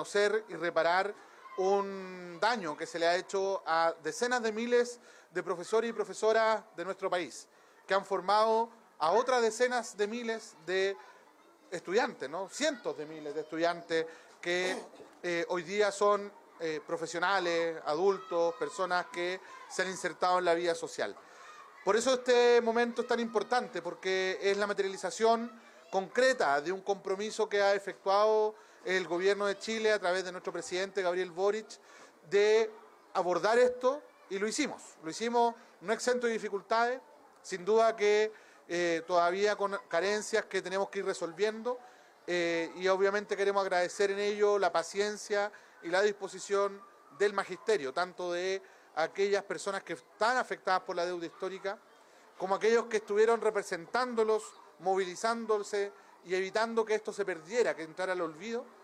reconocer y reparar un daño que se le ha hecho a decenas de miles de profesores y profesoras de nuestro país, que han formado a otras decenas de miles de estudiantes, ¿no? Cientos de miles de estudiantes que hoy día son profesionales, adultos, personas que se han insertado en la vida social. Por eso este momento es tan importante, porque es la materialización concreta de un compromiso que ha efectuado el gobierno de Chile a través de nuestro presidente Gabriel Boric de abordar esto, y lo hicimos no exento de dificultades, sin duda que todavía con carencias que tenemos que ir resolviendo, y obviamente queremos agradecer en ello la paciencia y la disposición del magisterio, tanto de aquellas personas que están afectadas por la deuda histórica, como aquellos que estuvieron representándolos, movilizándose y evitando que esto se perdiera, que entrara al olvido,